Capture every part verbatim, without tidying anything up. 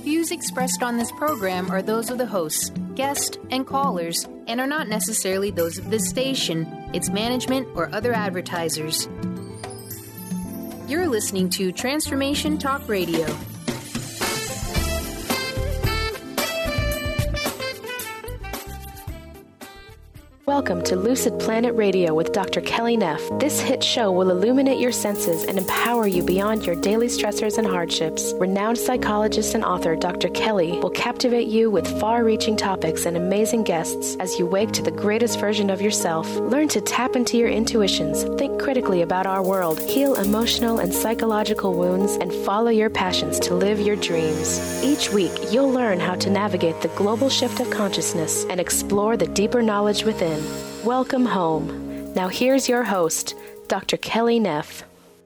views expressed on this program are those of the hosts, guests, and callers, and are not necessarily those of this station, its management, or other advertisers. You're listening to Transformation Talk Radio. Welcome to Lucid Planet Radio with Doctor Kelly Neff. This hit show will illuminate your senses and empower you beyond your daily stressors and hardships. Renowned psychologist and author Doctor Kelly will captivate you with far-reaching topics and amazing guests as you wake to the greatest version of yourself. Learn to tap into your intuitions, think critically about our world, heal emotional and psychological wounds, and follow your passions to live your dreams. Each week, you'll learn how to navigate the global shift of consciousness and explore the deeper knowledge within. Welcome home. Now here's your host, Doctor Kelly Neff.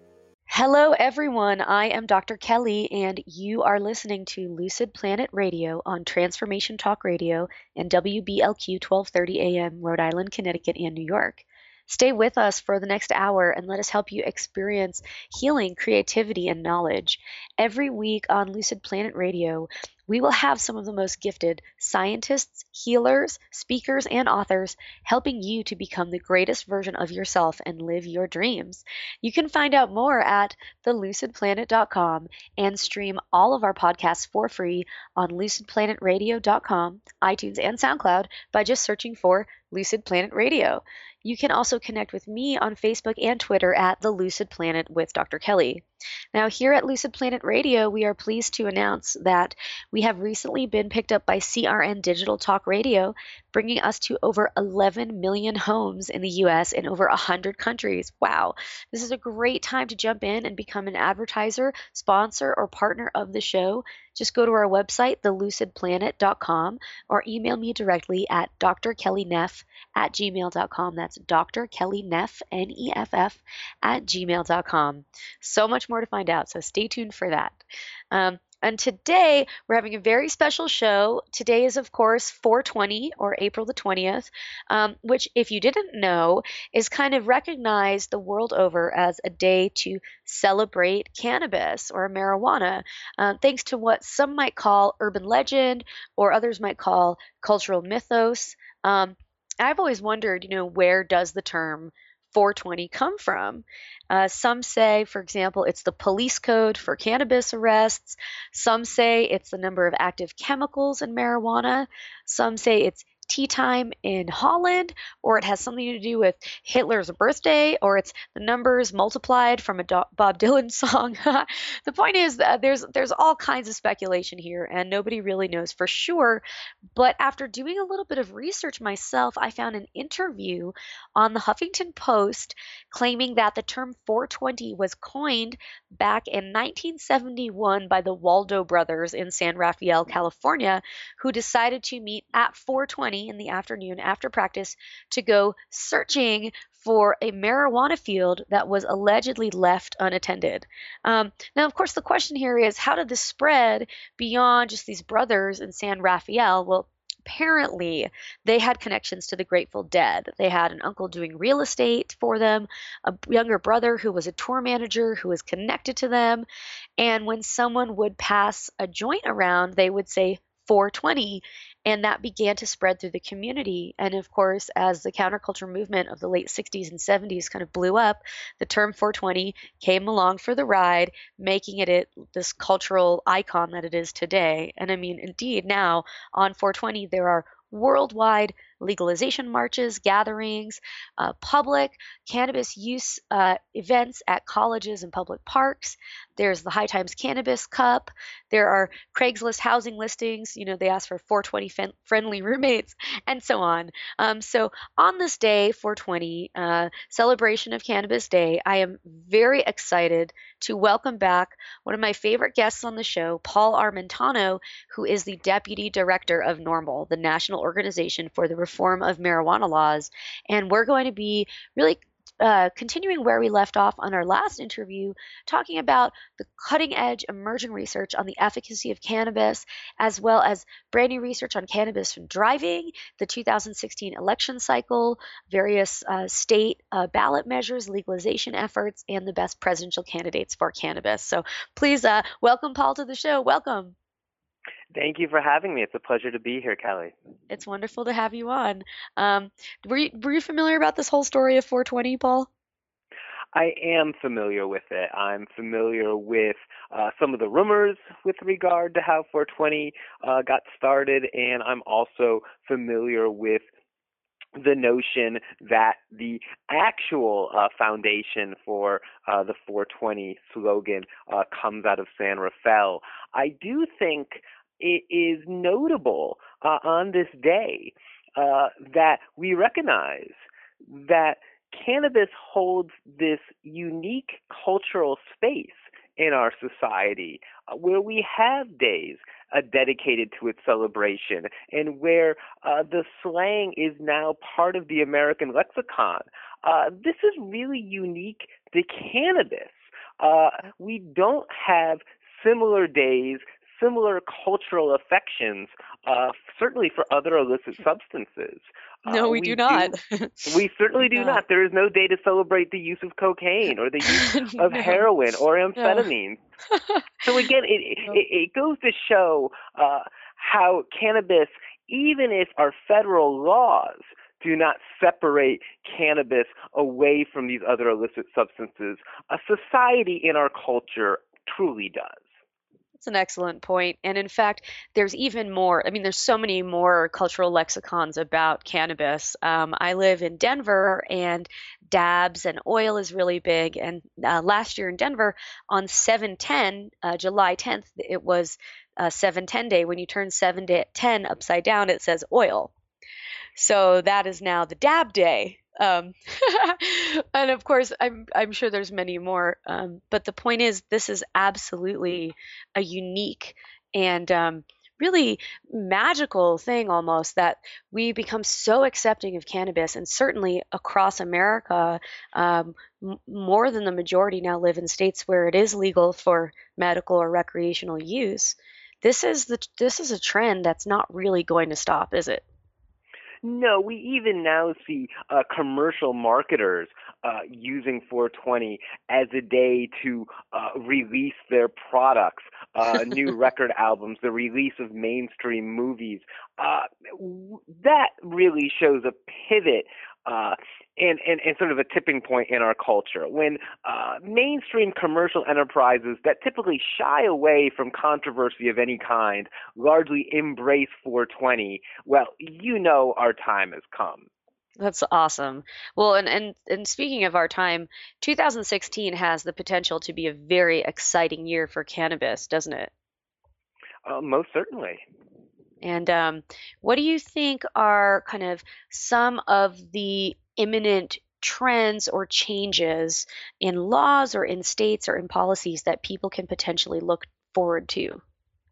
Hello, everyone. I am Doctor Kelly, and you are listening to Lucid Planet Radio on Transformation Talk Radio and W B L Q twelve thirty A M, Rhode Island, Connecticut, and New York. Stay with us for the next hour and let us help you experience healing, creativity, and knowledge. Every week on Lucid Planet Radio, we will have some of the most gifted scientists, healers, speakers, and authors helping you to become the greatest version of yourself and live your dreams. You can find out more at the lucid planet dot com and stream all of our podcasts for free on lucid planet radio dot com, iTunes, and SoundCloud by just searching for Lucid Planet Radio. You can also connect with me on Facebook and Twitter at The Lucid Planet with Doctor Kelly. Now, here at Lucid Planet Radio, we are pleased to announce that we have recently been picked up by C R N Digital Talk Radio, bringing us to over eleven million homes in the U S and over one hundred countries. Wow. This is a great time to jump in and become an advertiser, sponsor, or partner of the show. Just go to our website, the lucid planet dot com, or email me directly at d r kelly neff at gmail dot com. That's D R Kelly Neff, N E F F, at gmail dot com. So much more to find out, so stay tuned for that. Um, And today, we're having a very special show. Today is, of course, four twenty, or April the twentieth, um, which, if you didn't know, is kind of recognized the world over as a day to celebrate cannabis or marijuana, uh, thanks to what some might call urban legend or others might call cultural mythos. Um, I've always wondered, you know, where does the term four twenty come from? Uh, some say, for example, it's the police code for cannabis arrests. Some say it's the number of active chemicals in marijuana. Some say it's tea time in Holland, or it has something to do with Hitler's birthday, or it's the numbers multiplied from a Do- Bob Dylan song. The point is that there's there's all kinds of speculation here, and nobody really knows for sure. But after doing a little bit of research myself, I found an interview on the Huffington Post claiming that the term four twenty was coined back in nineteen seventy-one by the Waldo brothers in San Rafael, California, who decided to meet at four twenty in the afternoon after practice to go searching for a marijuana field that was allegedly left unattended. Um, now, of course, the question here is, how did this spread beyond just these brothers in San Rafael? Well, apparently they had connections to the Grateful Dead. They had an uncle doing real estate for them, a younger brother who was a tour manager who was connected to them. And when someone would pass a joint around, they would say four twenty, and that began to spread through the community. And of course, as the counterculture movement of the late sixties and seventies kind of blew up, the term four twenty came along for the ride, making it, it this cultural icon that it is today. And I mean, indeed, now on four twenty, there are worldwide legalization marches, gatherings, uh, public cannabis use uh, events at colleges and public parks. There's the High Times Cannabis Cup. There are Craigslist housing listings. You know, they ask for four twenty fen- friendly roommates, and so on. Um, so on this day, four twenty, uh, celebration of Cannabis Day, I am very excited to welcome back one of my favorite guests on the show, Paul Armentano, who is the Deputy Director of NORML, the National Organization for the Reform of Marijuana Laws. And we're going to be really uh, continuing where we left off on our last interview, talking about the cutting edge emerging research on the efficacy of cannabis, as well as brand new research on cannabis from driving, the two thousand sixteen election cycle, various uh, state uh, ballot measures, legalization efforts, and the best presidential candidates for cannabis. So please uh, welcome Paul to the show. Welcome. Thank you for having me. It's a pleasure to be here, Kelly. It's wonderful to have you on. Um, were you, were you familiar about this whole story of four twenty, Paul? I am familiar with it. I'm familiar with uh, some of the rumors with regard to how four twenty uh, got started, and I'm also familiar with the notion that the actual uh, foundation for uh, the four twenty slogan uh, comes out of San Rafael. I do think it is notable uh, on this day uh, that we recognize that cannabis holds this unique cultural space in our society uh, where we have days uh, dedicated to its celebration and where uh, the slang is now part of the American lexicon. Uh, this is really unique to cannabis. Uh, we don't have similar days, similar cultural affections, uh, certainly for other illicit substances. No, Uh, we, we do not. We certainly We do not. not. There is no day to celebrate the use of cocaine or the use of No. heroin or No. amphetamines. So again, it, No. it, it goes to show uh, how cannabis, even if our federal laws do not separate cannabis away from these other illicit substances, a society in our culture truly does. That's an excellent point. And in fact, there's even more. I mean, there's so many more cultural lexicons about cannabis. Um, I live in Denver, and dabs and oil is really big. And uh, last year in Denver, on seven ten, uh, July tenth, it was uh, seven ten day. When you turn seven to ten upside down, it says oil. So that is now the dab day. Um, and of course, I'm I'm sure there's many more. Um, but the point is, this is absolutely a unique and um, really magical thing almost that we become so accepting of cannabis, and certainly across America, um, m- more than the majority now live in states where it is legal for medical or recreational use. This is the this is a trend that's not really going to stop, is it? No, we even now see uh, commercial marketers uh, using four twenty as a day to uh, release their products, uh, new record albums, the release of mainstream movies. Uh, w- that really shows a pivot uh, and, and, and sort of a tipping point in our culture when uh, mainstream commercial enterprises that typically shy away from controversy of any kind largely embrace four twenty. Well, you know our time has come. That's awesome. Well, and, and and speaking of our time, two thousand sixteen has the potential to be a very exciting year for cannabis, doesn't it? Uh, most certainly. And um, what do you think are kind of some of the imminent trends or changes in laws or in states or in policies that people can potentially look forward to?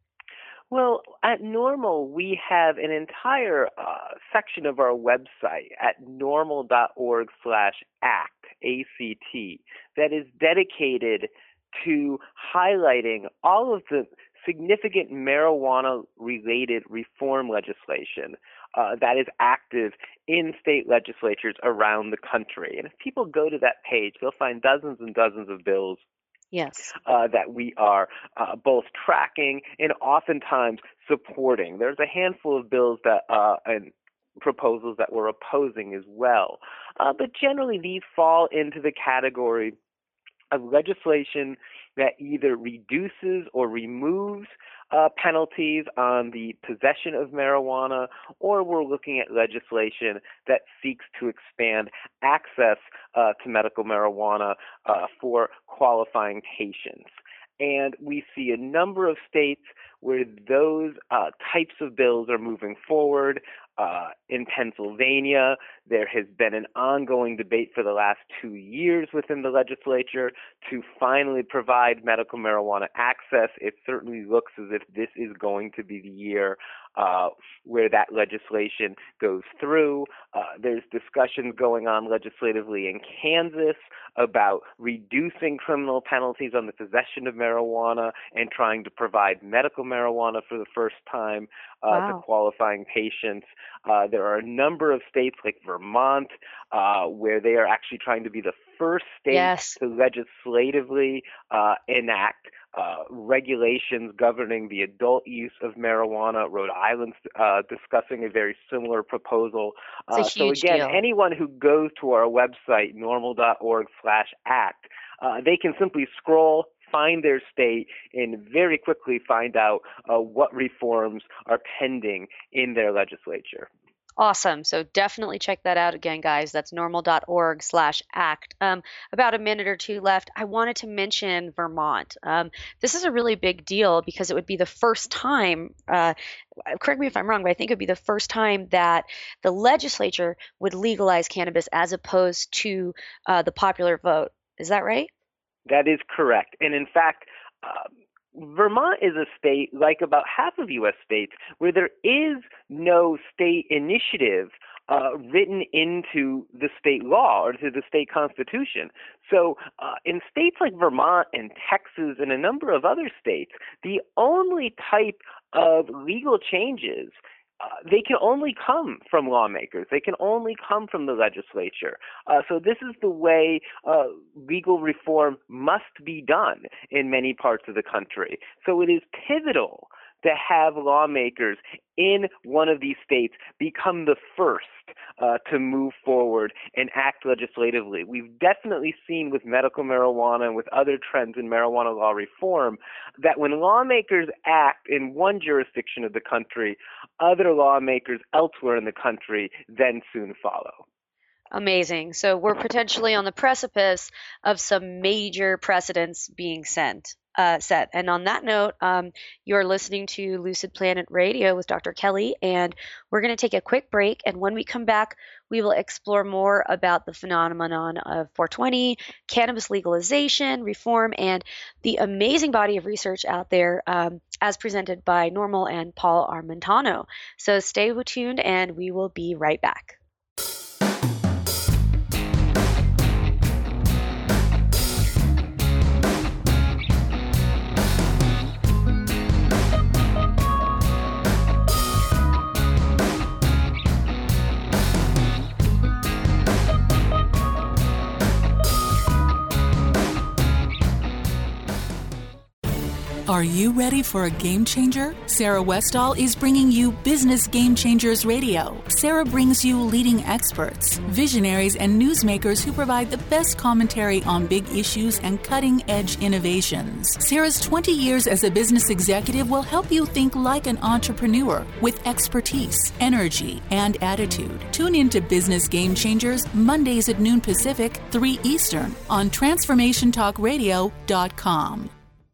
Well, at Normal, we have an entire uh, section of our website at normal.org slash act, A C T, that is dedicated to highlighting all of the significant marijuana-related reform legislation uh, that is active in state legislatures around the country. And if people go to that page, they'll find dozens and dozens of bills Yes. Uh, that we are uh, both tracking and oftentimes supporting. There's a handful of bills that uh, and proposals that we're opposing as well. Uh, but generally, these fall into the category of legislation that either reduces or removes uh, penalties on the possession of marijuana, or we're looking at legislation that seeks to expand access uh, to medical marijuana uh, for qualifying patients. And we see a number of states where those uh, types of bills are moving forward. Uh, in Pennsylvania, there has been an ongoing debate for the last two years within the legislature to finally provide medical marijuana access. It certainly looks as if this is going to be the year uh, where that legislation goes through. Uh, there's discussions going on legislatively in Kansas about reducing criminal penalties on the possession of marijuana and trying to provide medical marijuana for the first time uh, Wow. to qualifying patients. Uh, there are a number of states like Vermont uh, where they are actually trying to be the first state Yes. to legislatively uh, enact uh, regulations governing the adult use of marijuana. Rhode Island's uh, discussing a very similar proposal. It's a Uh, so huge again, deal. anyone who goes to our website, normal.org slash act, uh, they can simply scroll, find their state, and very quickly find out uh, what reforms are pending in their legislature. Awesome. So definitely check that out again, guys. That's normal.org slash act. Um, about a minute or two left. I wanted to mention Vermont. Um, this is a really big deal because it would be the first time, uh, correct me if I'm wrong, but I think it would be the first time that the legislature would legalize cannabis as opposed to uh, the popular vote. Is that right? That is correct. And in fact, uh, Vermont is a state, like about half of U S states, where there is no state initiative uh, written into the state law or to the state constitution. So uh, in states like Vermont and Texas and a number of other states, the only type of legal changes Uh, they can only come from lawmakers. They can only come from the legislature. Uh, so this is the way uh, legal reform must be done in many parts of the country. So it is pivotal to have lawmakers in one of these states become the first uh, to move forward and act legislatively. We've definitely seen with medical marijuana and with other trends in marijuana law reform that when lawmakers act in one jurisdiction of the country, other lawmakers elsewhere in the country then soon follow. Amazing. So we're potentially on the precipice of some major precedents being sent. Uh, set. And on that note, um, you're listening to Lucid Planet Radio with Doctor Kelly, and we're going to take a quick break. And when we come back, we will explore more about the phenomenon of four twenty, cannabis legalization, reform, and the amazing body of research out there um, as presented by Normal and Paul Armentano. So stay tuned, and we will be right back. Are you ready for a game changer? Sarah Westall is bringing you Business Game Changers Radio. Sarah brings you leading experts, visionaries, and newsmakers who provide the best commentary on big issues and cutting-edge innovations. Sarah's twenty years as a business executive will help you think like an entrepreneur with expertise, energy, and attitude. Tune in to Business Game Changers Mondays at noon Pacific, three Eastern on transformation talk radio dot com.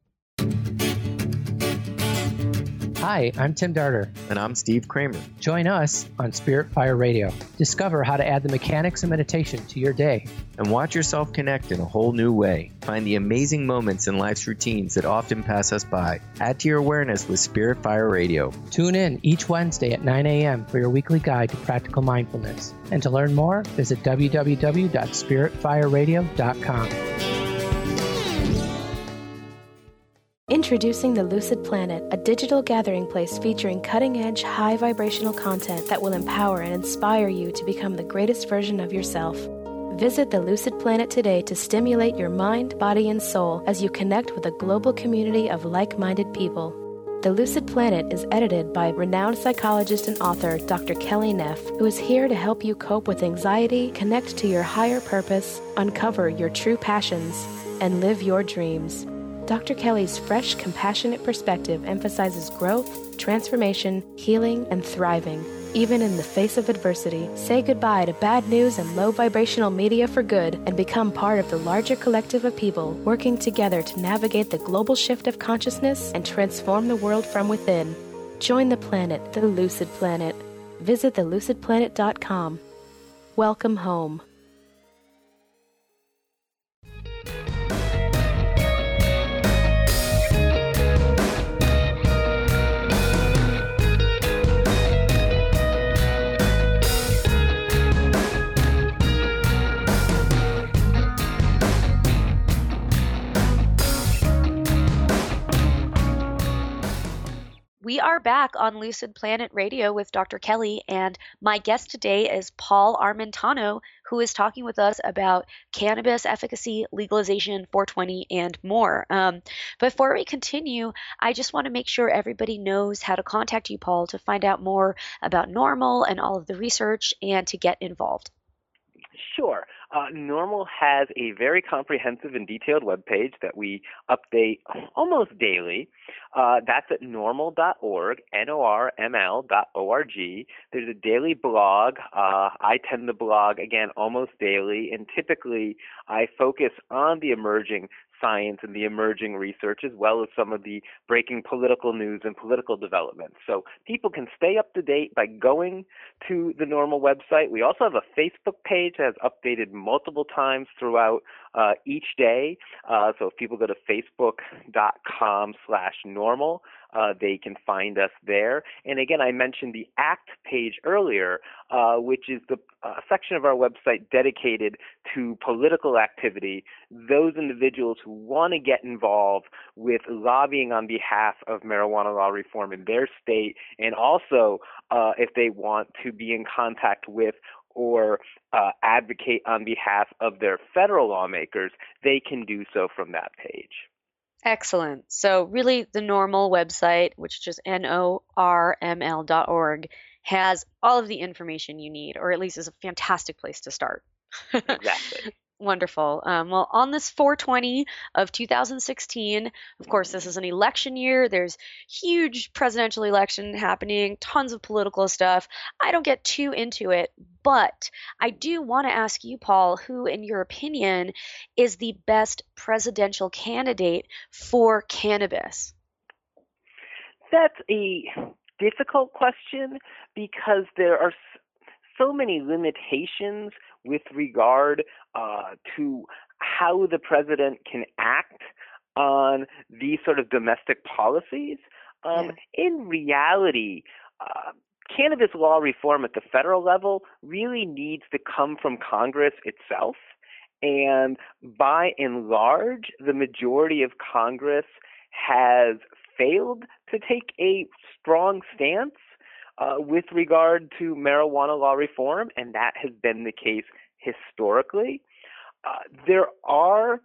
Hi, I'm Tim Darter. And I'm Steve Kramer. Join us on Spirit Fire Radio. Discover how to add the mechanics of meditation to your day. And watch yourself connect in a whole new way. Find the amazing moments in life's routines that often pass us by. Add to your awareness with Spirit Fire Radio. Tune in each Wednesday at nine a.m. for your weekly guide to practical mindfulness. And to learn more, visit w w w dot spirit fire radio dot com. Introducing the Lucid Planet, a digital gathering place featuring cutting-edge, high-vibrational content that will empower and inspire you to become the greatest version of yourself. Visit the Lucid Planet today to stimulate your mind, body, and soul as you connect with a global community of like-minded people. The Lucid Planet is edited by renowned psychologist and author Doctor Kelly Neff, who is here to help you cope with anxiety, connect to your higher purpose, uncover your true passions, and live your dreams. Doctor Kelly's fresh, compassionate perspective emphasizes growth, transformation, healing, and thriving. Even in the face of adversity, say goodbye to bad news and low vibrational media for good and become part of the larger collective of people working together to navigate the global shift of consciousness and transform the world from within. Join the planet, the Lucid Planet. Visit the lucid planet dot com. Welcome home. We are back on Lucid Planet Radio with Doctor Kelly, and my guest today is Paul Armentano, who is talking with us about cannabis efficacy, legalization, four twenty, and more. Um, before we continue, I just want to make sure everybody knows how to contact you, Paul, to find out more about NORML and all of the research and to get involved. Sure. Uh, NORML has a very comprehensive and detailed webpage that we update almost daily. Uh, that's at norml dot org, N O R M L dot O R G. There's a daily blog. Uh, I tend to blog, again, almost daily, and typically I focus on the emerging science and the emerging research, as well as some of the breaking political news and political developments. So people can stay up to date by going to the NORML website. We also have a Facebook page that has updated multiple times throughout uh, each day. Uh, so if people go to facebook.com slash normal, uh, they can find us there. And again, I mentioned the ACT page earlier, uh, which is the uh, section of our website dedicated to political activity, those individuals who want to get involved with lobbying on behalf of marijuana law reform in their state, and also uh, if they want to be in contact with or uh, advocate on behalf of their federal lawmakers, they can do so from that page. Excellent. So really the NORML website, which is just N O R M L dot org, has all of the information you need, or at least is a fantastic place to start. Exactly. Wonderful. Um, well, on this four twenty of two thousand sixteen, of course, this is an election year. There's huge presidential election happening, tons of political stuff. I don't get too into it, but I do want to ask you, Paul, who, in your opinion, is the best presidential candidate for cannabis? That's a difficult question because there are so many limitations with regard uh, to how the president can act on these sort of domestic policies. Um, yeah. In reality, uh, cannabis law reform at the federal level really needs to come from Congress itself. And by and large, the majority of Congress has failed to take a strong stance Uh, with regard to marijuana law reform, and that has been the case historically. Uh, there are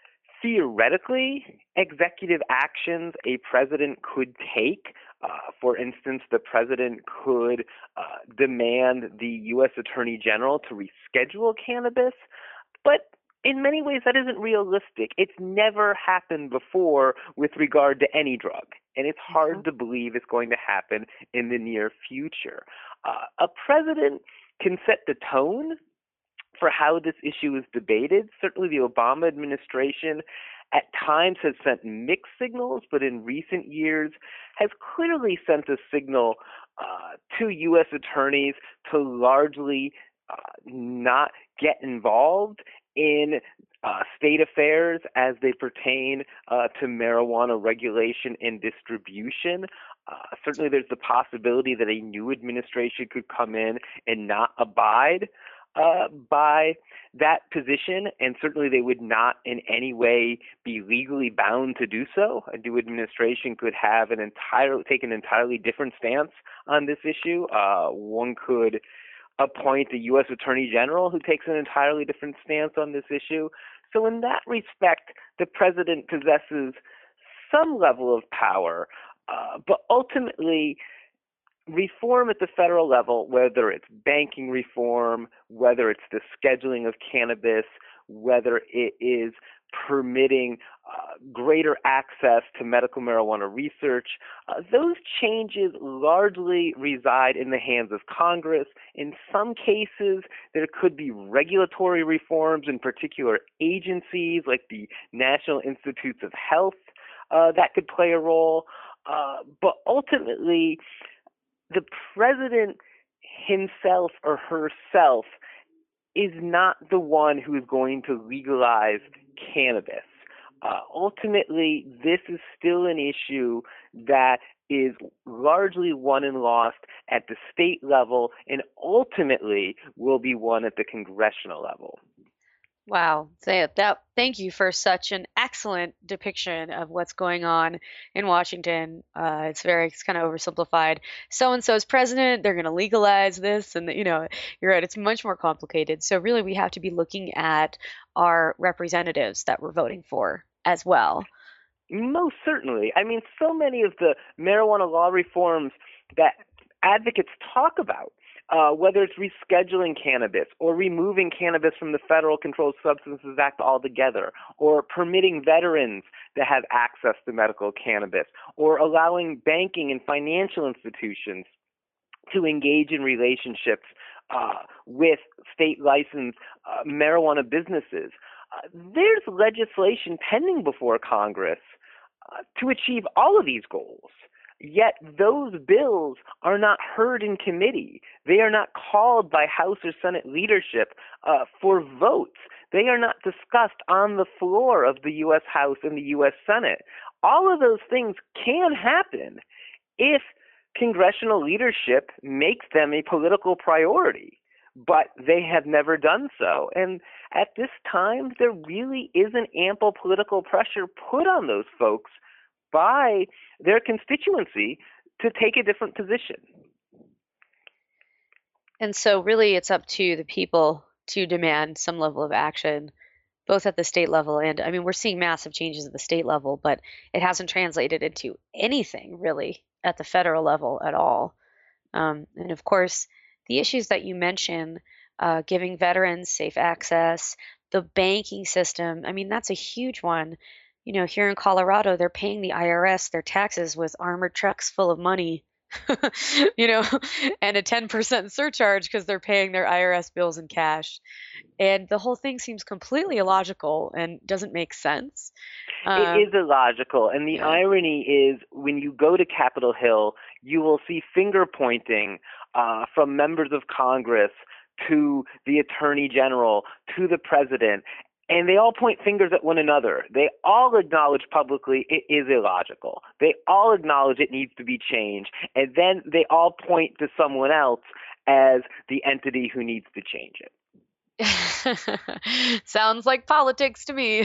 theoretically executive actions a president could take. Uh, for instance, the president could uh, demand the U S Attorney General to reschedule cannabis, but in many ways, that isn't realistic. It's never happened before with regard to any drug, and it's hard to believe it's going to happen in the near future. Uh, a president can set the tone for how this issue is debated. Certainly, the Obama administration at times has sent mixed signals, but in recent years has clearly sent a signal uh, to U S attorneys to largely uh, not get involved in uh, state affairs as they pertain uh, to marijuana regulation and distribution. Uh, certainly there's the possibility that a new administration could come in and not abide uh, by that position, and certainly they would not in any way be legally bound to do so. A new administration could have an entire, take an entirely different stance on this issue. Uh, one could appoint a U S Attorney General who takes an entirely different stance on this issue. So in that respect, the president possesses some level of power, uh, but ultimately reform at the federal level, whether it's banking reform, whether it's the scheduling of cannabis, whether it is permitting uh, greater access to medical marijuana research, uh, those changes largely reside in the hands of Congress. In some cases, there could be regulatory reforms in particular agencies like the National Institutes of Health uh, that could play a role. Uh, but ultimately, the president himself or herself is not the one who is going to legalize cannabis. Uh, ultimately, this is still an issue that is largely won and lost at the state level and ultimately will be won at the congressional level. Wow. Say it. That, thank you for such an excellent depiction of what's going on in Washington. Uh, it's very, it's kind of oversimplified. So and so's president, they're going to legalize this. And, you know, you're right. It's much more complicated. So, really, we have to be looking at our representatives that we're voting for as well. Most certainly. I mean, so many of the marijuana law reforms that advocates talk about, Uh, whether it's rescheduling cannabis or removing cannabis from the Federal Controlled Substances Act altogether, or permitting veterans to have access to medical cannabis, or allowing banking and financial institutions to engage in relationships uh, with state licensed uh, marijuana businesses. Uh, there's legislation pending before Congress uh, to achieve all of these goals. Yet those bills are not heard in committee. They are not called by House or Senate leadership uh, for votes. They are not discussed on the floor of the U S House and the U S Senate. All of those things can happen if congressional leadership makes them a political priority, but they have never done so. And at this time, there really isn't ample political pressure put on those folks by their constituency to take a different position. And so really it's up to the people to demand some level of action, both at the state level and, I mean, we're seeing massive changes at the state level, but it hasn't translated into anything really at the federal level at all. Um, and of course, the issues that you mentioned, uh, giving veterans safe access, the banking system, I mean, that's a huge one. You know, here in Colorado, they're paying the I R S their taxes with armored trucks full of money, you know, and a ten percent surcharge because they're paying their I R S bills in cash. And the whole thing seems completely illogical and doesn't make sense. Um, it is illogical. And the yeah. irony is when you go to Capitol Hill, you will see finger pointing uh, from members of Congress to the Attorney General, to the President. And they all point fingers at one another. They all acknowledge publicly it is illogical. They all acknowledge it needs to be changed. And then they all point to someone else as the entity who needs to change it. Sounds like politics to me.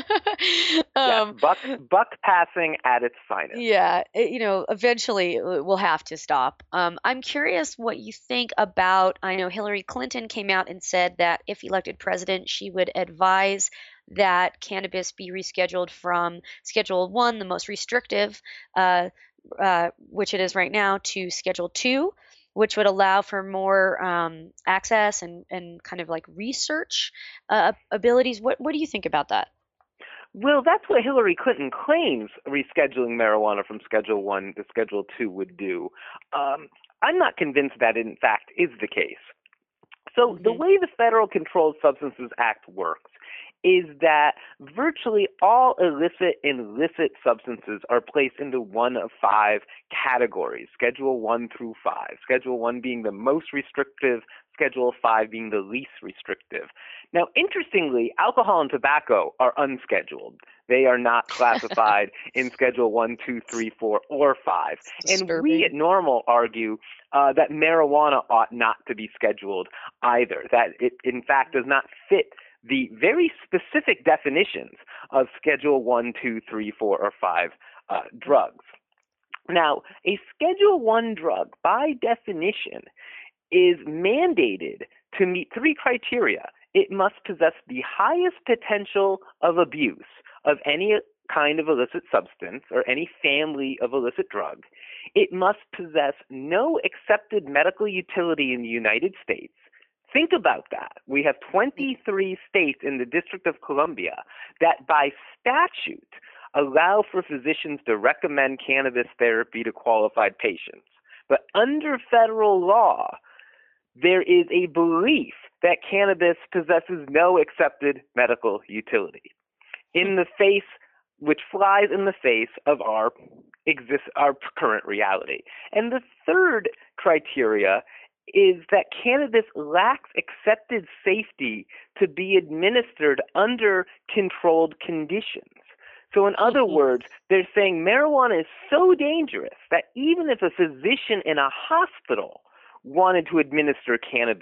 yes, um, buck, buck passing at its finest. Yeah, it, you know, eventually it will have to stop. Um, I'm curious what you think about, I know Hillary Clinton came out and said that if elected president, she would advise that cannabis be rescheduled from Schedule one, the most restrictive, uh, uh, which it is right now, to Schedule two, which would allow for more um, access and, and kind of like research uh, abilities. What what do you think about that? Well, that's what Hillary Clinton claims rescheduling marijuana from Schedule one to Schedule two would do. Um, I'm not convinced that, in fact, is the case. So mm-hmm. the way the Federal Controlled Substances Act works is that virtually all illicit and illicit substances are placed into one of five categories, Schedule one through five, Schedule one being the most restrictive, Schedule five being the least restrictive. Now, interestingly, alcohol and tobacco are unscheduled. They are not classified in Schedule one, two, three, four, or five. And we at NORML argue uh, that marijuana ought not to be scheduled either, that it, in fact, does not fit the very specific definitions of Schedule one, two, three, four, or five uh, drugs. Now, a Schedule one drug, by definition, is mandated to meet three criteria. It must possess the highest potential of abuse of any kind of illicit substance or any family of illicit drug. It must possess no accepted medical utility in the United States. Think about that. We have twenty-three states in the District of Columbia that by statute allow for physicians to recommend cannabis therapy to qualified patients. But under federal law, there is a belief that cannabis possesses no accepted medical utility in the face, which flies in the face of our exist, our current reality. And the third criteria is that cannabis lacks accepted safety to be administered under controlled conditions. So in other words, they're saying marijuana is so dangerous that even if a physician in a hospital wanted to administer cannabis,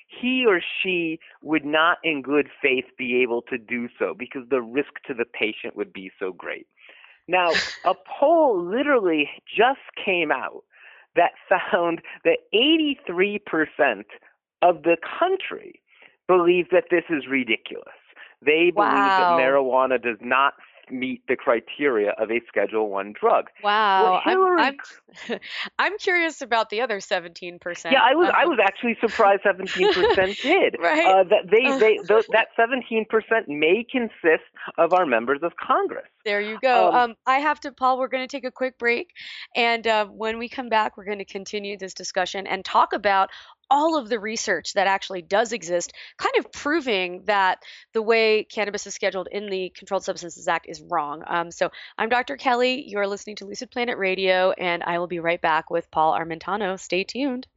he or she would not in good faith be able to do so because the risk to the patient would be so great. Now, a poll literally just came out that found that eighty-three percent of the country believe that this is ridiculous. They believe Wow. that marijuana does not meet the criteria of a Schedule One drug. Wow, Well, I'm Hillary, I'm I'm curious about the other seventeen percent. yeah, I was Um, I was actually surprised seventeen percent did. Right. Uh, that they Uh, they th- that seventeen percent may consist of our members of Congress. There you go. Um, Um, I have to, Paul, we're going to take a quick break. And uh, when we come back, we're going to continue this discussion and talk about all of the research that actually does exist, kind of proving that the way cannabis is scheduled in the Controlled Substances Act is wrong. Um, so I'm Doctor Kelly. You're listening to Lucid Planet Radio, and I will be right back with Paul Armentano. Stay tuned.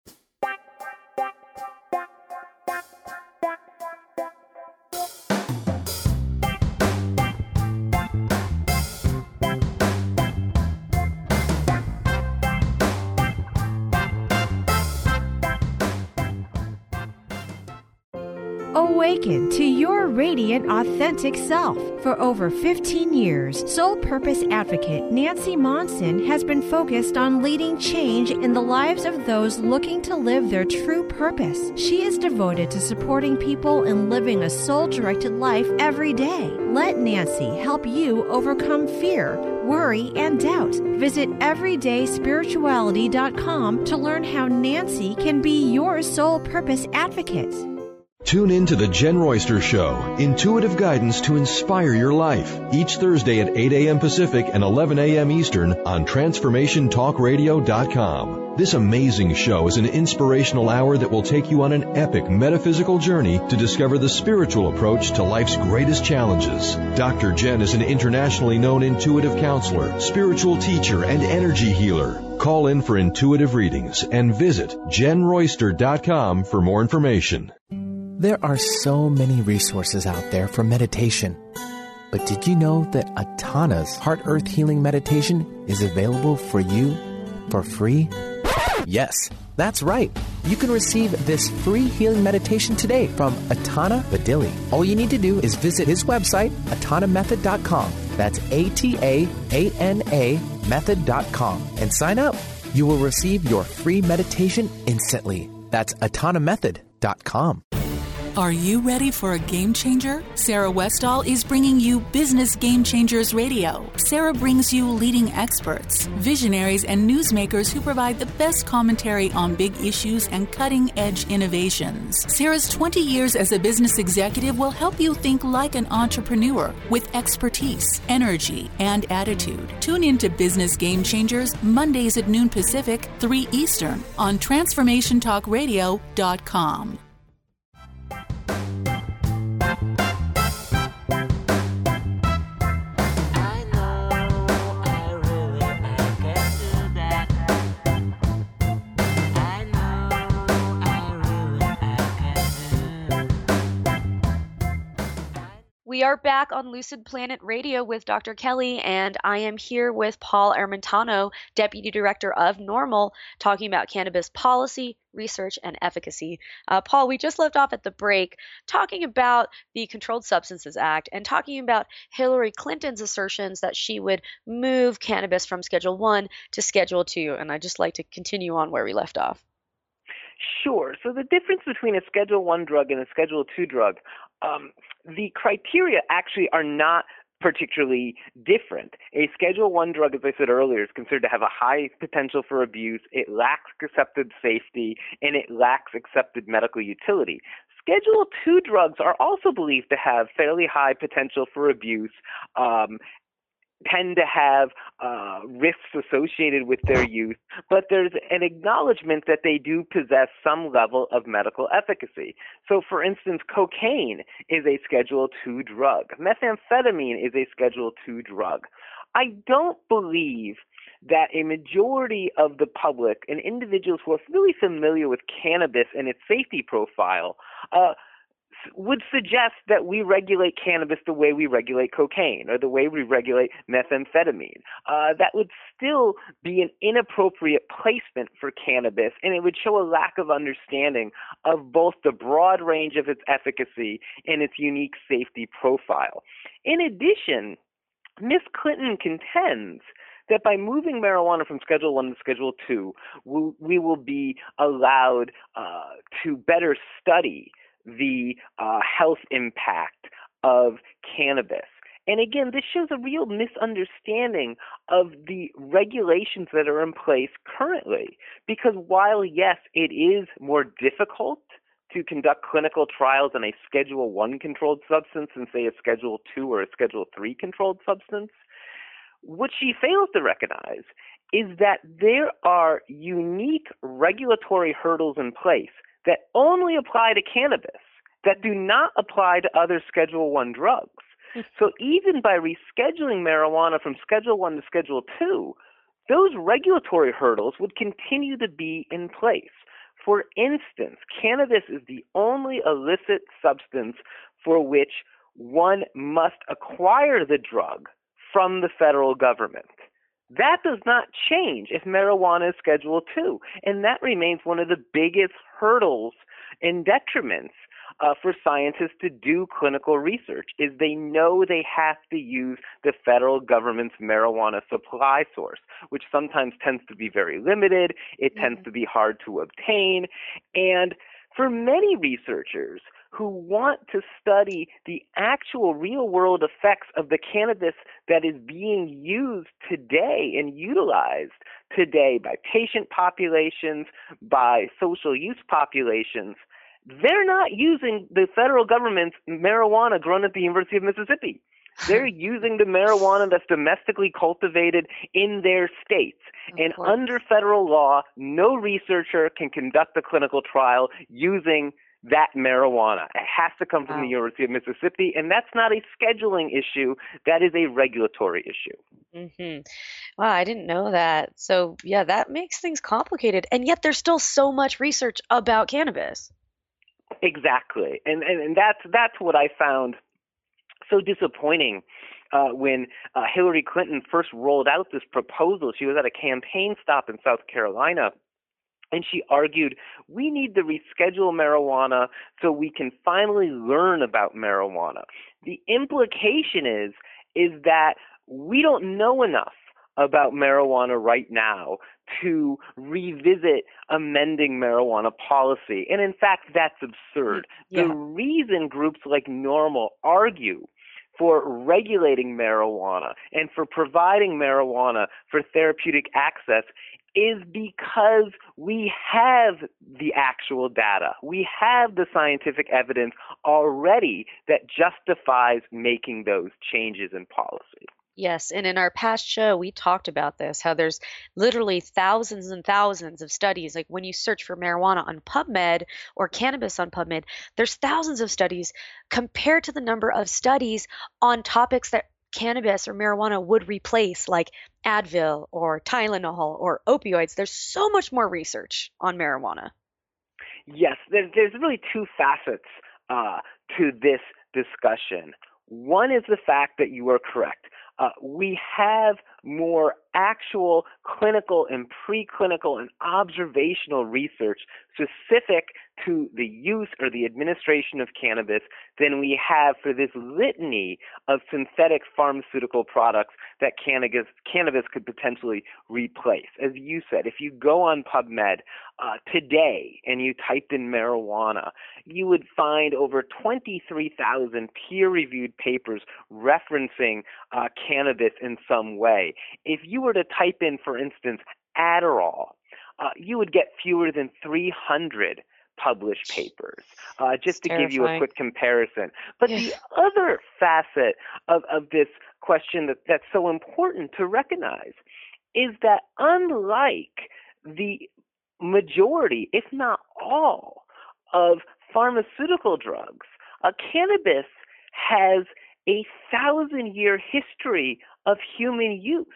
Awaken to your radiant, authentic self. For over fifteen years, Soul Purpose Advocate Nancy Monson has been focused on leading change in the lives of those looking to live their true purpose. She is devoted to supporting people in living a soul-directed life every day. Let Nancy help you overcome fear, worry, and doubt. Visit everyday spirituality dot com to learn how Nancy can be your soul purpose advocate. Tune in to The Jen Royster Show, intuitive guidance to inspire your life, each Thursday at eight a.m. Pacific and eleven a.m. Eastern on transformation talk radio dot com. This amazing show is an inspirational hour that will take you on an epic metaphysical journey to discover the spiritual approach to life's greatest challenges. Doctor Jen is an internationally known intuitive counselor, spiritual teacher, and energy healer. Call in for intuitive readings and visit jen royster dot com for more information. There are so many resources out there for meditation. But did you know that Atana's Heart Earth Healing Meditation is available for you for free? Yes, that's right. You can receive this free healing meditation today from Atana Badili. All you need to do is visit his website, atana method dot com. That's A T A A N A method dot com. And sign up. You will receive your free meditation instantly. That's atana method dot com. Are you ready for a game changer? Sarah Westall is bringing you Business Game Changers Radio. Sarah brings you leading experts, visionaries, and newsmakers who provide the best commentary on big issues and cutting-edge innovations. Sarah's twenty years as a business executive will help you think like an entrepreneur with expertise, energy, and attitude. Tune in to Business Game Changers Mondays at noon Pacific, three Eastern on transformation talk radio dot com. We are back on Lucid Planet Radio with Doctor Kelly, and I am here with Paul Armentano, Deputy Director of NORML, talking about cannabis policy, research, and efficacy. Uh, Paul, we just left off at the break talking about the Controlled Substances Act and talking about Hillary Clinton's assertions that she would move cannabis from Schedule One to Schedule Two, and I'd just like to continue on where we left off. Sure. So the difference between a Schedule One drug and a Schedule Two drug, um, the criteria actually are not particularly different. A Schedule One drug, as I said earlier, is considered to have a high potential for abuse. It lacks accepted safety, and it lacks accepted medical utility. Schedule Two drugs are also believed to have fairly high potential for abuse, um, tend to have uh, risks associated with their use, but there's an acknowledgement that they do possess some level of medical efficacy. So, for instance, cocaine is a Schedule Two drug. Methamphetamine is a Schedule Two drug. I don't believe that a majority of the public and individuals who are really familiar with cannabis and its safety profile uh, would suggest that we regulate cannabis the way we regulate cocaine or the way we regulate methamphetamine. Uh, that would still be an inappropriate placement for cannabis, and it would show a lack of understanding of both the broad range of its efficacy and its unique safety profile. In addition, Miz Clinton contends that by moving marijuana from Schedule one to Schedule two, we, we will be allowed uh, to better study the uh, health impact of cannabis. And again, this shows a real misunderstanding of the regulations that are in place currently, because while, yes, it is more difficult to conduct clinical trials on a Schedule one controlled substance than, say, a Schedule two or a Schedule three controlled substance, what she fails to recognize is that there are unique regulatory hurdles in place that only apply to cannabis, that do not apply to other Schedule one drugs. So even by rescheduling marijuana from Schedule one to Schedule two, those regulatory hurdles would continue to be in place. For instance, cannabis is the only illicit substance for which one must acquire the drug from the federal government. That does not change if marijuana is Schedule two, and that remains one of the biggest hurdles and detriments uh, for scientists to do clinical research, is they know they have to use the federal government's marijuana supply source, which sometimes tends to be very limited, it mm-hmm. tends to be hard to obtain, and for many researchers who want to study the actual real-world effects of the cannabis that is being used today and utilized today by patient populations, by social use populations, they're not using the federal government's marijuana grown at the University of Mississippi. They're using the marijuana that's domestically cultivated in their states. Of and course. Under federal law, no researcher can conduct a clinical trial using that marijuana. It has to come from wow. the University of Mississippi, and that's not a scheduling issue. That is a regulatory issue. Mm-hmm. Wow, I didn't know that. So, yeah, that makes things complicated, and yet there's still so much research about cannabis. Exactly, and and, and that's that's what I found so disappointing uh, when uh, Hillary Clinton first rolled out this proposal. She was at a campaign stop in South Carolina, and she argued, we need to reschedule marijuana so we can finally learn about marijuana. The implication is, is that we don't know enough about marijuana right now to revisit amending marijuana policy. And in fact, that's absurd. Yeah. The reason groups like NORML argue for regulating marijuana and for providing marijuana for therapeutic access is because we have the actual data. We have the scientific evidence already that justifies making those changes in policy. Yes, and in our past show, we talked about this, how there's literally thousands and thousands of studies. Like when you search for marijuana on PubMed or cannabis on PubMed, there's thousands of studies compared to the number of studies on topics that cannabis or marijuana would replace, like Advil or Tylenol or opioids. There's so much more research on marijuana. Yes, there's, there's really two facets uh, to this discussion. One is the fact that you are correct. Uh, we have more actual clinical and preclinical and observational research specific to the use or the administration of cannabis than we have for this litany of synthetic pharmaceutical products that cannabis, cannabis could potentially replace. As you said, if you go on PubMed uh, today and you typed in marijuana, you would find over twenty-three thousand peer-reviewed papers referencing uh, cannabis in some way. If you were to type in, for instance, Adderall, uh, you would get fewer than three hundred published papers, uh, just to give you a quick comparison. But yeah. the other facet of, of this question that, that's so important to recognize is that unlike the majority, if not all, of pharmaceutical drugs, uh, cannabis has a thousand-year history of human use,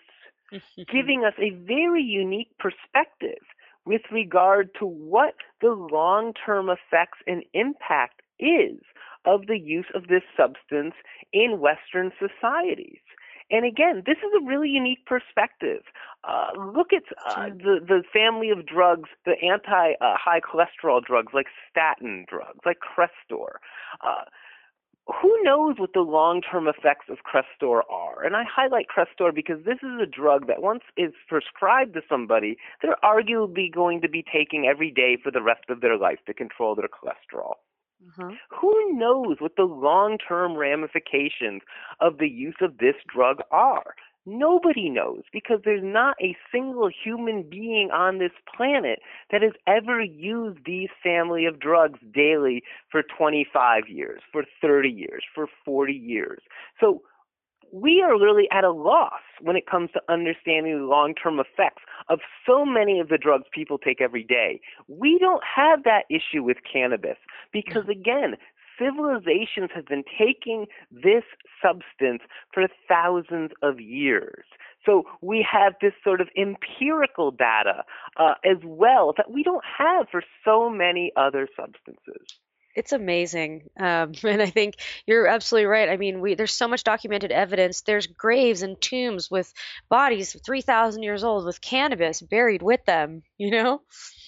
giving us a very unique perspective with regard to what the long-term effects and impact is of the use of this substance in Western societies. And again, this is a really unique perspective. Uh, look at uh, the, the family of drugs, the anti-high uh, cholesterol drugs like statin drugs, like Crestor. Uh, who knows what the long-term effects of Crestor are? And I highlight Crestor because this is a drug that once it's prescribed to somebody, they're arguably going to be taking every day for the rest of their life to control their cholesterol. Uh-huh. Who knows what the long-term ramifications of the use of this drug are? Nobody knows, because there's not a single human being on this planet that has ever used these family of drugs daily for twenty-five years, for thirty years, for forty years. So we are really at a loss when it comes to understanding the long-term effects of so many of the drugs people take every day. We don't have that issue with cannabis because, again, civilizations have been taking this substance for thousands of years. So we have this sort of empirical data uh, as well that we don't have for so many other substances. It's amazing. Um, and I think you're absolutely right. I mean, we there's so much documented evidence. There's graves and tombs with bodies three thousand years old with cannabis buried with them, you know?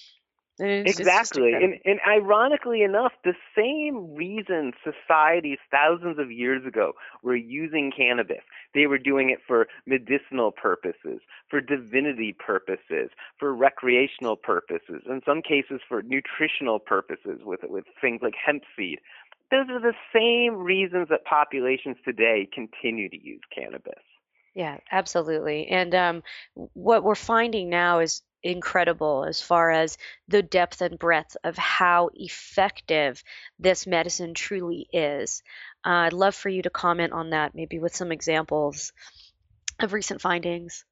It's, exactly. it's and, and ironically enough, the same reason societies thousands of years ago were using cannabis. They were doing it for medicinal purposes, for divinity purposes, for recreational purposes, in some cases for nutritional purposes with, with things like hemp seed. Those are the same reasons that populations today continue to use cannabis. Yeah, absolutely. And um, what we're finding now is incredible as far as the depth and breadth of how effective this medicine truly is. Uh, I'd love for you to comment on that, maybe with some examples of recent findings.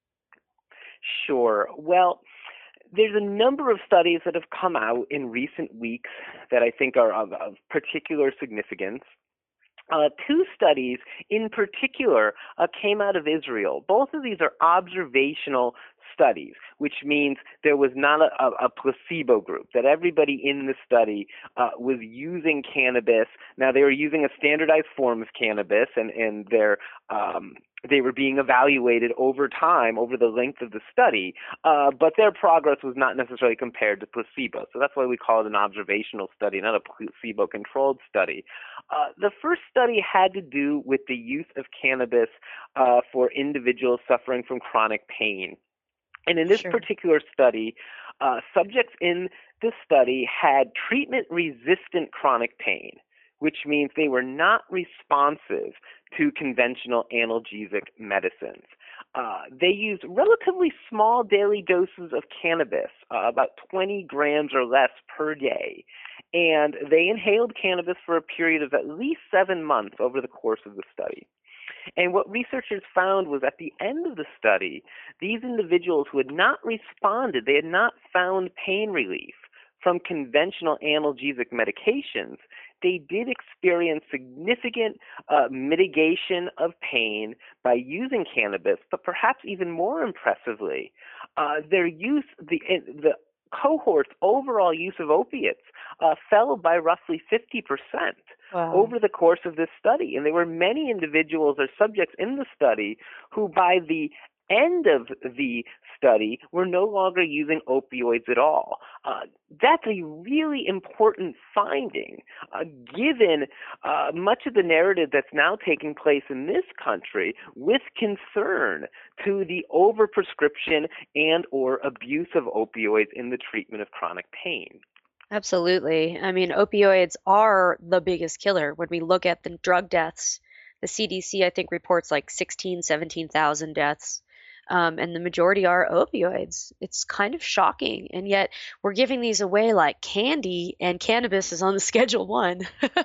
Sure. Well, there's a number of studies that have come out in recent weeks that I think are of, of particular significance. Uh, two studies in particular uh, came out of Israel. Both of these are observational studies, which means there was not a, a, a placebo group, that everybody in the study uh, was using cannabis. Now, they were using a standardized form of cannabis, and, and their um, they were being evaluated over time, over the length of the study, uh, but their progress was not necessarily compared to placebo. So that's why we call it an observational study, not a placebo-controlled study. Uh, the first study had to do with the use of cannabis uh, for individuals suffering from chronic pain. And in this sure. particular study, uh, subjects in this study had treatment-resistant chronic pain, which means they were not responsive to conventional analgesic medicines. Uh, they used relatively small daily doses of cannabis, uh, about twenty grams or less per day, and they inhaled cannabis for a period of at least seven months over the course of the study. And what researchers found was at the end of the study, these individuals who had not responded, they had not found pain relief from conventional analgesic medications, they did experience significant uh, mitigation of pain by using cannabis, but perhaps even more impressively, uh, their use, the, the cohort's overall use of opiates uh, fell by roughly fifty percent. Wow. Over the course of this study. And there were many individuals or subjects in the study who by the end of the study were no longer using opioids at all. Uh, that's a really important finding, uh, given uh, much of the narrative that's now taking place in this country with concern to the overprescription and or abuse of opioids in the treatment of chronic pain. Absolutely. I mean, opioids are the biggest killer. When we look at the drug deaths, the C D C, I think, reports like sixteen, seventeen thousand deaths, um, and the majority are opioids. It's kind of shocking. And yet we're giving these away like candy, and cannabis is on the Schedule One.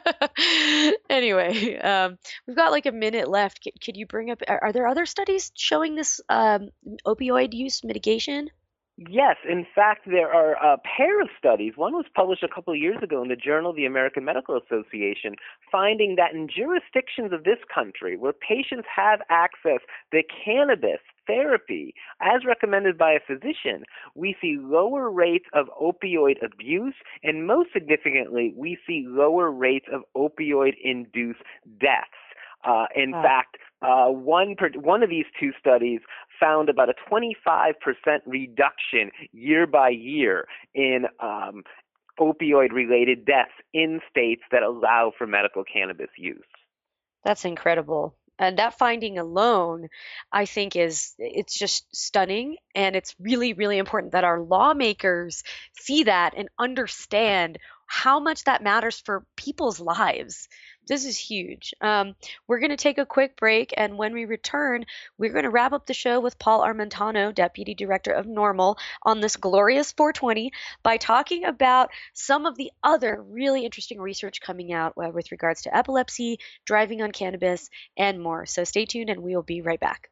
Anyway, um, we've got like a minute left. C- could you bring up, are, are there other studies showing this um, opioid use mitigation? Yes, in fact, there are a pair of studies. One was published a couple of years ago in the Journal of the American Medical Association, finding that in jurisdictions of this country where patients have access to cannabis therapy, as recommended by a physician, we see lower rates of opioid abuse, and most significantly, we see lower rates of opioid-induced deaths. Uh, in wow. fact, uh, one per, one of these two studies found about a twenty-five percent reduction year by year in um, opioid-related deaths in states that allow for medical cannabis use. That's incredible. And that finding alone, I think, is it's just stunning. And it's really, really important that our lawmakers see that and understand how much that matters for people's lives. This is huge. Um, we're going to take a quick break, and when we return, we're going to wrap up the show with Paul Armentano, Deputy Director of NORML, on this glorious four twenty by talking about some of the other really interesting research coming out uh, with regards to epilepsy, driving on cannabis, and more. So stay tuned, and we will be right back.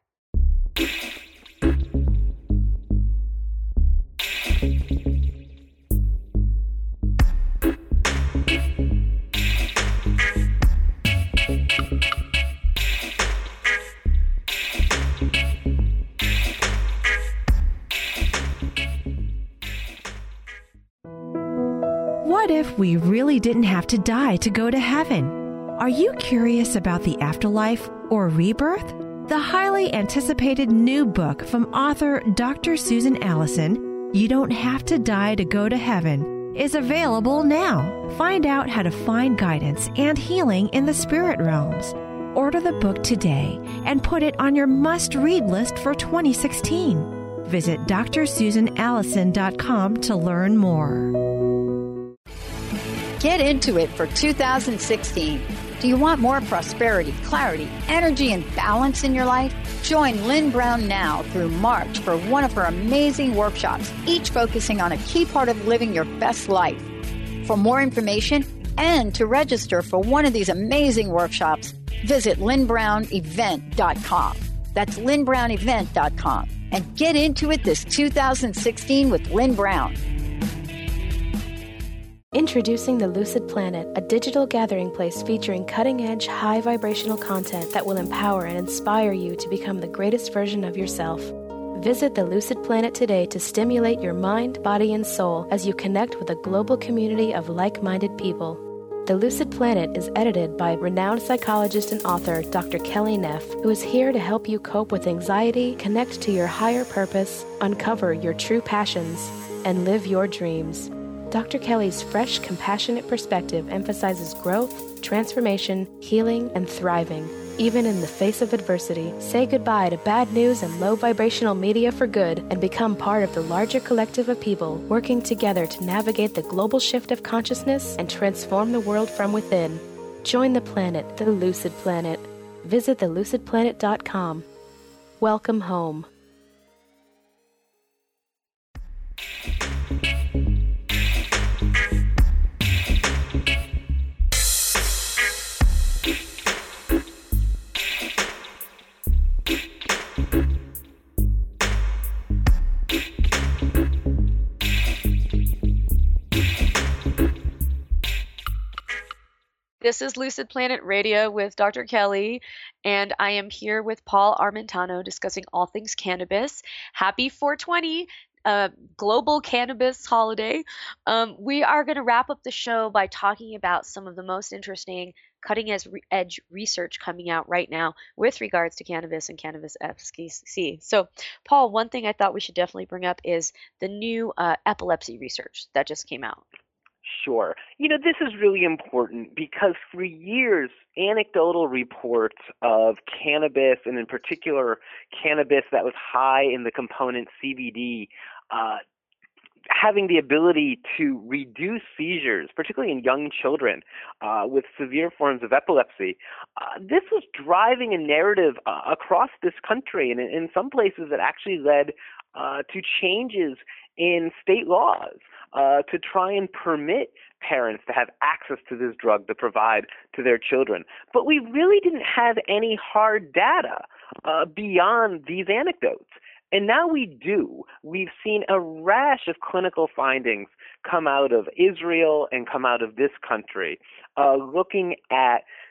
What if we really didn't have to die to go to heaven? Are you curious about the afterlife or rebirth? The highly anticipated new book from author Doctor Susan Allison, You Don't Have to Die to Go to Heaven, is available now. Find out how to find guidance and healing in the spirit realms. Order the book today and put it on your must-read list for twenty sixteen. Visit D R Susan Allison dot com to learn more. Get into it for two thousand sixteen. Do you want more prosperity, clarity, energy, and balance in your life? Join Lynn Brown now through March for one of her amazing workshops, each focusing on a key part of living your best life. For more information and to register for one of these amazing workshops, visit lynn brown event dot com. That's lynn brown event dot com. And get into it this two thousand sixteen with Lynn Brown. Introducing the Lucid Planet, a digital gathering place featuring cutting-edge, high-vibrational content that will empower and inspire you to become the greatest version of yourself. Visit the Lucid Planet today to stimulate your mind, body, and soul as you connect with a global community of like-minded people. The Lucid Planet is edited by renowned psychologist and author Doctor Kelly Neff, who is here to help you cope with anxiety, connect to your higher purpose, uncover your true passions, and live your dreams. Doctor Kelly's fresh, compassionate perspective emphasizes growth, transformation, healing, and thriving, even in the face of adversity. Say goodbye to bad news and low vibrational media for good and become part of the larger collective of people working together to navigate the global shift of consciousness and transform the world from within. Join the planet, the Lucid Planet. Visit the lucid planet dot com. Welcome home. This is Lucid Planet Radio with Doctor Kelly, and I am here with Paul Armentano discussing all things cannabis. Happy four twenty, uh, global cannabis holiday. Um, we are going to wrap up the show by talking about some of the most interesting cutting-edge research coming out right now with regards to cannabis and cannabis efficacy. So, Paul, one thing I thought we should definitely bring up is the new uh, epilepsy research that just came out. Sure. You know, this is really important because for years, anecdotal reports of cannabis, and in particular cannabis that was high in the component C B D, uh, having the ability to reduce seizures, particularly in young children uh, with severe forms of epilepsy. Uh, this was driving a narrative uh, across this country, and in, in some places it actually led uh, to changes in state laws uh, to try and permit parents to have access to this drug to provide to their children. But we really didn't have any hard data uh, beyond these anecdotes. And now we do. We've seen a rash of clinical findings come out of Israel and come out of this country uh, looking at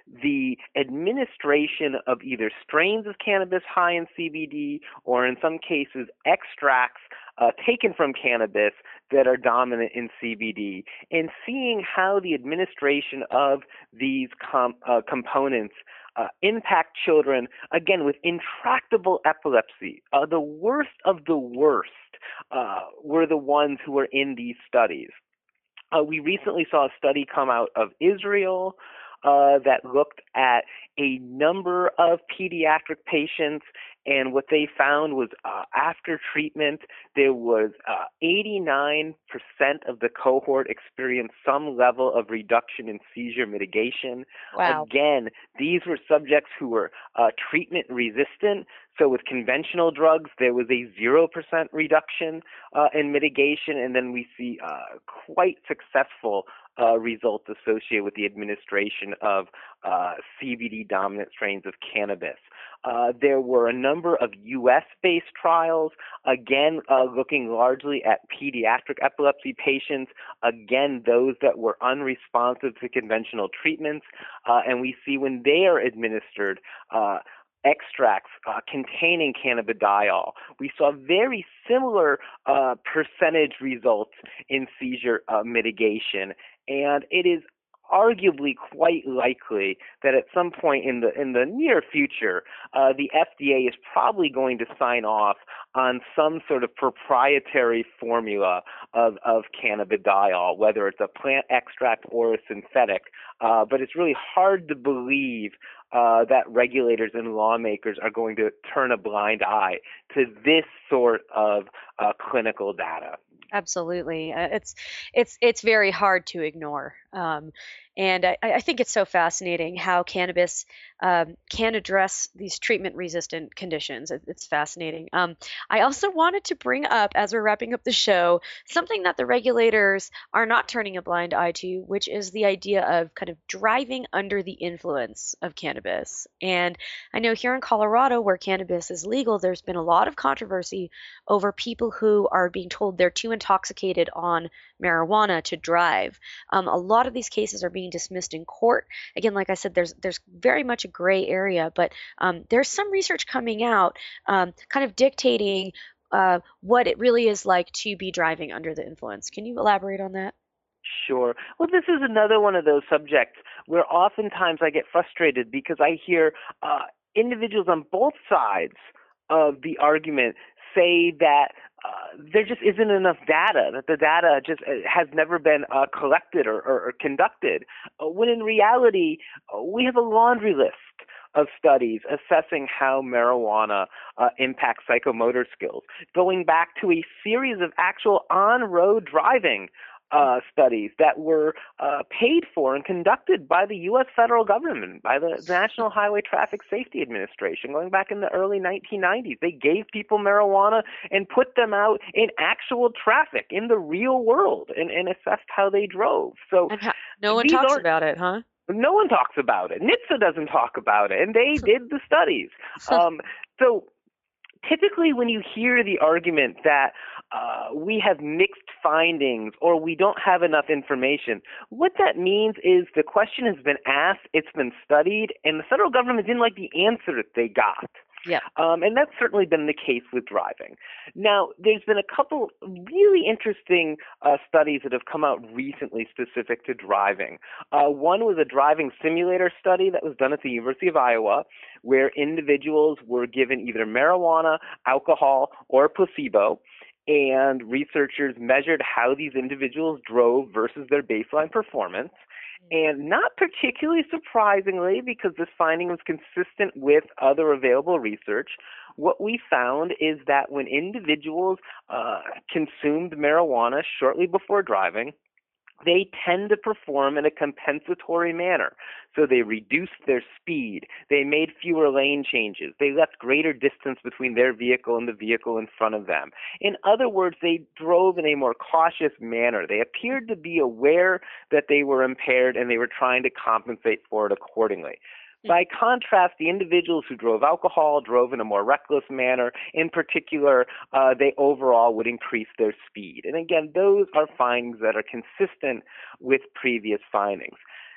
the administration of either strains of cannabis high in C B D or in some cases extracts uh, taken from cannabis that are dominant in C B D, and seeing how the administration of these com- uh, components uh, impact children, again, with intractable epilepsy. Uh, the worst of the worst uh, were the ones who were in these studies. Uh, we recently saw a study come out of Israel uh, that looked at a number of pediatric patients, and what they found was uh, after treatment, there was uh, eighty-nine percent of the cohort experienced some level of reduction in seizure mitigation. Wow. Again, these were subjects who were uh, treatment resistant. So with conventional drugs, there was a zero percent reduction uh, in mitigation, and then we see uh, quite successful uh, results associated with the administration of uh, C B D-dominant strains of cannabis. Uh, there were a number of U S-based trials, again, uh, looking largely at pediatric epilepsy patients, again, those that were unresponsive to conventional treatments, uh, and we see when they are administered uh, extracts uh, containing cannabidiol, we saw very similar uh, percentage results in seizure uh, mitigation, and it is arguably quite likely that at some point in the in the near future, uh, the F D A is probably going to sign off on some sort of proprietary formula of, of cannabidiol, whether it's a plant extract or a synthetic. Uh, but it's really hard to believe uh, that regulators and lawmakers are going to turn a blind eye to this sort of uh, clinical data. Absolutely, uh, it's it's it's very hard to ignore, um, and I, I think it's so fascinating how cannabis um, can address these treatment-resistant conditions. It, it's fascinating. Um, I also wanted to bring up, as we're wrapping up the show, something that the regulators are not turning a blind eye to, which is the idea of kind of driving under the influence of cannabis. And I know here in Colorado, where cannabis is legal, there's been a lot of controversy over people who are being told they're too intoxicated on marijuana to drive. Um, a lot of these cases are being dismissed in court. Again, like I said, there's there's very much a gray area, but um, there's some research coming out um, kind of dictating uh, what it really is like to be driving under the influence. Can you elaborate on that? Sure. Well, this is another one of those subjects where oftentimes I get frustrated because I hear uh, individuals on both sides of the argument say that uh, there just isn't enough data, that the data just has never been uh, collected or, or, or conducted, uh, when in reality, uh, we have a laundry list of studies assessing how marijuana uh, impacts psychomotor skills, going back to a series of actual on-road driving Uh, studies that were uh, paid for and conducted by the U S federal government, by the National Highway Traffic Safety Administration, going back in the early nineteen nineties. They gave people marijuana and put them out in actual traffic in the real world and, and assessed how they drove. So and how, no one talks about it, huh? No one talks about it. N H T S A doesn't talk about it, and they did the studies. Um, so typically when you hear the argument that uh, we have mixed findings or we don't have enough information, what that means is the question has been asked, it's been studied, and the federal government didn't like the answer that they got. Yeah. Um, and that's certainly been the case with driving. Now, there's been a couple really interesting uh, studies that have come out recently specific to driving. Uh, one was a driving simulator study that was done at the University of Iowa, where individuals were given either marijuana, alcohol, or placebo, and researchers measured how these individuals drove versus their baseline performance. And not particularly surprisingly, because this finding was consistent with other available research, what we found is that when individuals uh, consumed marijuana shortly before driving, they tend to perform in a compensatory manner. So they reduced their speed, they made fewer lane changes, they left greater distance between their vehicle and the vehicle in front of them. In other words, they drove in a more cautious manner. They appeared to be aware that they were impaired and they were trying to compensate for it accordingly. By contrast, the individuals who drove alcohol drove in a more reckless manner. In particular, uh, they overall would increase their speed. And again, those are findings that are consistent with previous findings.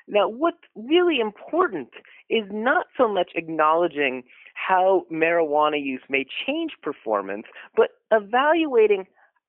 Now, what's really important is not so much acknowledging how marijuana use may change performance, but evaluating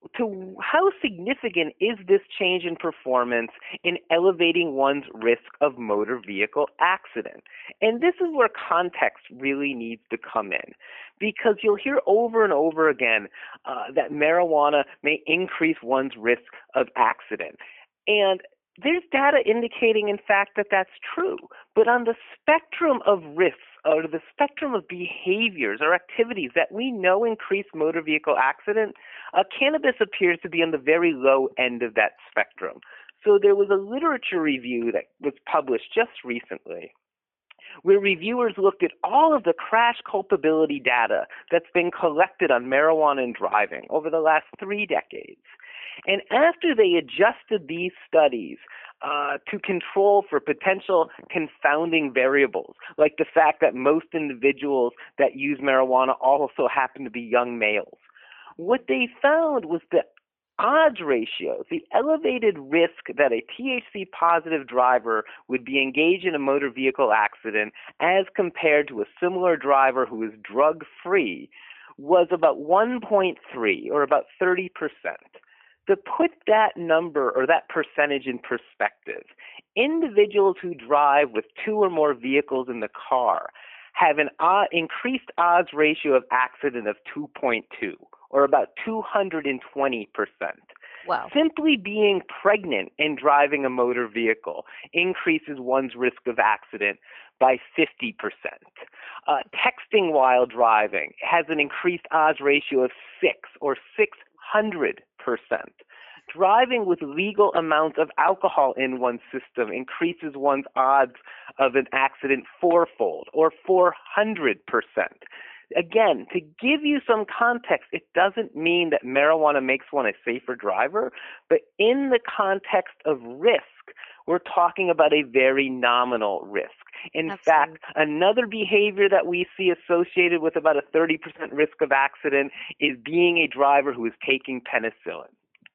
to how significant is this change in performance in elevating one's risk of motor vehicle accident. And this is where context really needs to come in, because you'll hear over and over again uh, that marijuana may increase one's risk of accident. And there's data indicating, in fact, that that's true. But on the spectrum of risks, or the spectrum of behaviors or activities that we know increase motor vehicle accident, uh, cannabis appears to be on the very low end of that spectrum. So there was a literature review that was published just recently where reviewers looked at all of the crash culpability data that's been collected on marijuana and driving over the last three decades. And after they adjusted these studies uh, to control for potential confounding variables, like the fact that most individuals that use marijuana also happen to be young males, what they found was the odds ratios, the elevated risk that a T H C-positive driver would be engaged in a motor vehicle accident as compared to a similar driver who is drug-free was about one point three, or about thirty percent. To put that number or that percentage in perspective, individuals who drive with two or more vehicles in the car have an uh, increased odds ratio of accident of two point two, or about two hundred twenty percent. Wow. Simply being pregnant and driving a motor vehicle increases one's risk of accident by fifty percent. Uh, texting while driving has an increased odds ratio of six, or six hundred percent. Driving with legal amounts of alcohol in one's system increases one's odds of an accident fourfold, or four hundred percent. Again, to give you some context, it doesn't mean that marijuana makes one a safer driver, but in the context of risk, we're talking about a very nominal risk. In Absolutely. fact, another behavior that we see associated with about a thirty percent risk of accident is being a driver who is taking penicillin.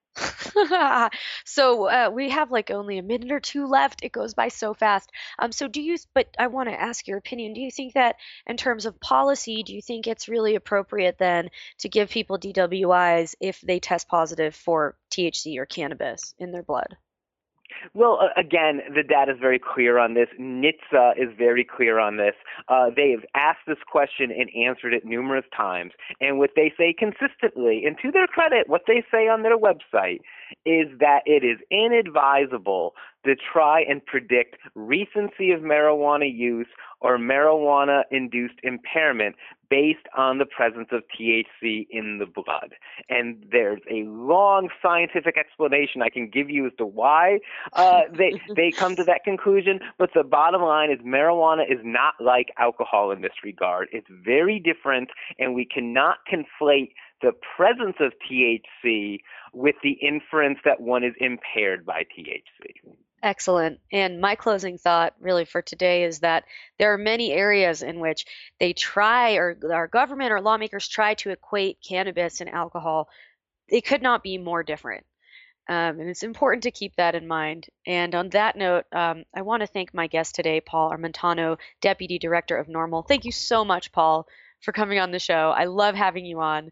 So uh, we have like only a minute or two left. It goes by so fast. Um, so do you, but I want to ask your opinion. Do you think that in terms of policy, do you think it's really appropriate then to give people D W Is if they test positive for T H C or cannabis in their blood? Well, uh, again, the data is very clear on this. N H T S A is very clear on this. Uh, they have asked this question and answered it numerous times. And what they say consistently, and to their credit, what they say on their website is that it is inadvisable to try and predict recency of marijuana use or marijuana-induced impairment based on the presence of T H C in the blood. And there's a long scientific explanation I can give you as to why uh, they, they come to that conclusion, but the bottom line is marijuana is not like alcohol in this regard. It's very different, and we cannot conflate the presence of T H C with the inference that one is impaired by T H C. Excellent. And my closing thought really for today is that there are many areas in which they try, or our government or lawmakers try to equate cannabis and alcohol. It could not be more different. Um, and it's important to keep that in mind. And on that note, um, I want to thank my guest today, Paul Armentano, Deputy Director of NORML. Thank you so much, Paul, for coming on the show. I love having you on.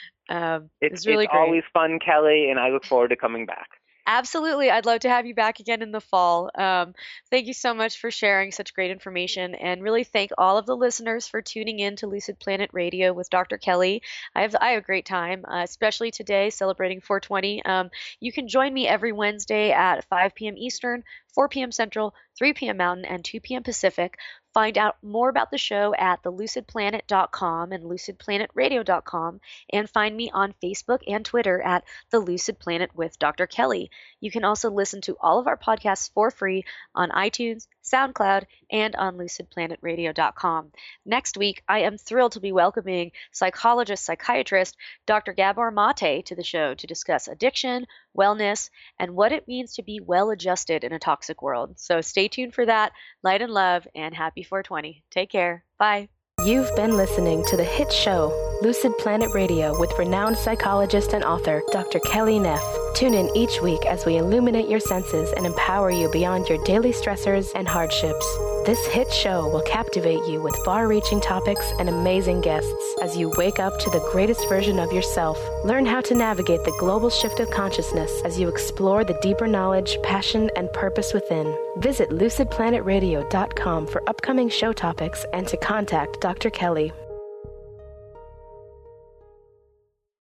Um, it's, it's really it's great. always fun, Kelly, and I look forward to coming back. Absolutely. I'd love to have you back again in the fall. Um, thank you so much for sharing such great information, and really thank all of the listeners for tuning in to Lucid Planet Radio with Doctor Kelly. I have I have a great time, uh, especially today celebrating four twenty. Um, you can join me every Wednesday at five p.m. Eastern, four p.m. Central, three p.m. Mountain, and two p.m. Pacific. Find out more about the show at the lucid planet dot com and lucid planet radio dot com, and find me on Facebook and Twitter at The Lucid Planet with Doctor Kelly. You can also listen to all of our podcasts for free on iTunes, SoundCloud, and on lucid planet radio dot com. Next week, I am thrilled to be welcoming psychologist, psychiatrist Doctor Gabor Mate to the show to discuss addiction, wellness, and what it means to be well-adjusted in a toxic world. So stay tuned for that. Light and love, and happy four twenty. Take care. Bye. You've been listening to the hit show, Lucid Planet Radio, with renowned psychologist and author, Doctor Kelly Neff. Tune in each week as we illuminate your senses and empower you beyond your daily stressors and hardships. This hit show will captivate you with far-reaching topics and amazing guests as you wake up to the greatest version of yourself. Learn how to navigate the global shift of consciousness as you explore the deeper knowledge, passion, and purpose within. Visit lucid planet radio dot com for upcoming show topics and to contact Doctor Kelly.